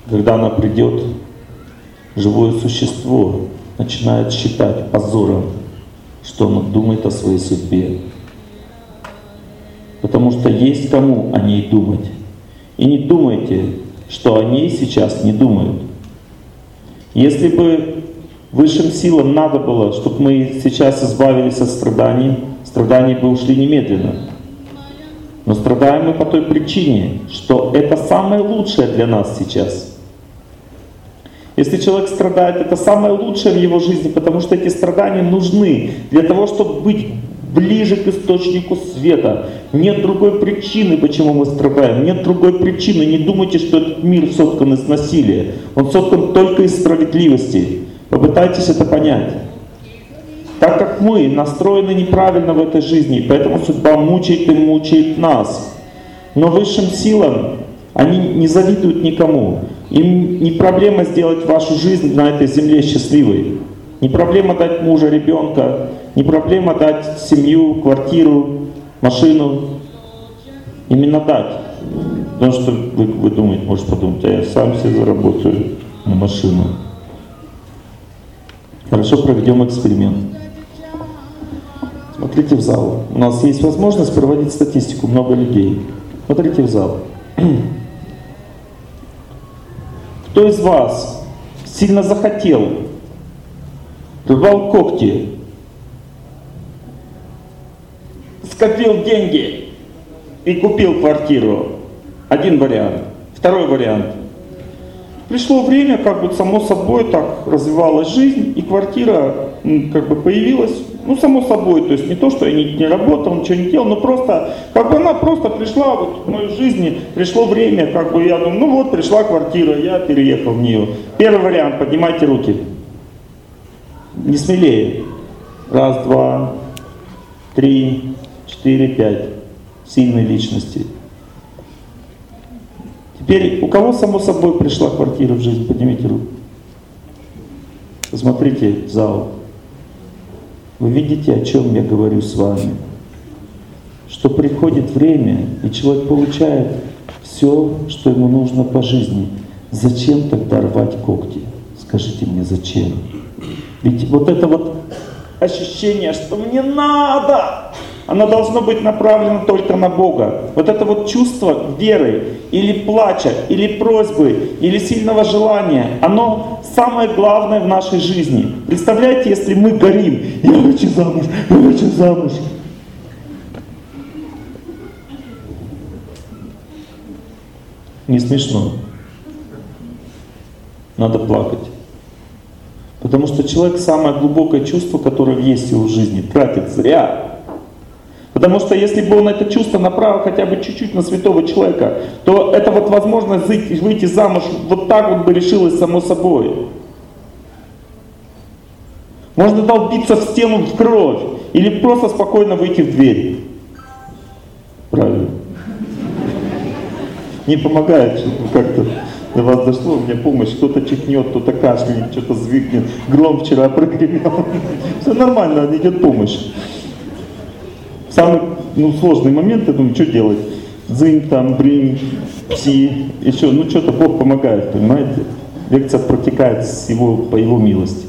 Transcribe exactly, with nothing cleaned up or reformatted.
Когда она придет, живое существо начинает считать позором, что оно думает о своей судьбе. Потому что есть кому о ней думать. И не думайте, что о ней сейчас не думают. Если бы высшим силам надо было, чтобы мы сейчас избавились от страданий, страдания бы ушли немедленно. Но страдаем мы по той причине, что это самое лучшее для нас сейчас. Если человек страдает, это самое лучшее в его жизни, потому что эти страдания нужны для того, чтобы быть ближе к источнику света. Нет другой причины, почему мы страдаем. Нет другой причины. Не думайте, что этот мир соткан из насилия. Он соткан только из справедливости. Попытайтесь это понять. Так как мы настроены неправильно в этой жизни, поэтому судьба мучает и мучает нас. Но высшим силам они не завидуют никому. Им не проблема сделать вашу жизнь на этой земле счастливой. Не проблема дать мужа, ребенка. Не проблема дать семью, квартиру, машину. Именно дать. Потому что вы, вы думаете, может подумать, а я сам себе заработаю на машину. Хорошо, проведем эксперимент. Смотрите в зал. У нас есть возможность проводить статистику, много людей. Смотрите в зал. Кто из вас сильно захотел, рвал когти, скопил деньги и купил квартиру? Один вариант. Второй вариант. Пришло время, как бы само собой так развивалась жизнь, и квартира как бы появилась, ну само собой, то есть не то, что я не, не работал, ничего не делал, но просто, как бы она просто пришла вот в мою жизнь, пришло время, как бы я думаю, ну вот пришла квартира, я переехал в нее. Первый вариант, поднимайте руки. Не смелее. Раз, два, три, четыре, пять. Сильные личности. Теперь, у кого само собой пришла квартира в жизнь? Поднимите руку. Посмотрите в зал. Вы видите, о чем я говорю с вами? Что приходит время, и человек получает все, что ему нужно по жизни. Зачем тогда рвать когти? Скажите мне, зачем? Ведь вот это вот ощущение, что мне надо, оно должно быть направлено только на Бога. Вот это вот чувство веры, или плача, или просьбы, или сильного желания, оно самое главное в нашей жизни. Представляете, если мы горим, я хочу замуж, я хочу замуж. Не смешно. Надо плакать. Потому что человек самое глубокое чувство, которое есть в его жизни, тратит зря. Потому что если бы он это чувство направил хотя бы чуть-чуть на святого человека, то эта вот возможность выйти замуж вот так вот бы решилась само собой. Можно долбиться в стену в кровь или просто спокойно выйти в дверь. Правильно. Не помогает как-то. До вас дошло, у меня помощь, кто-то чихнет, кто-то кашляет, что-то звикнет, гром вчера прогремел. Все нормально, идет помощь. В самый ну, сложный момент, я думаю, что делать? Дзынь, там, бринь, пси, еще, ну что-то Бог помогает, понимаете? Лекция протекает с его, по его милости.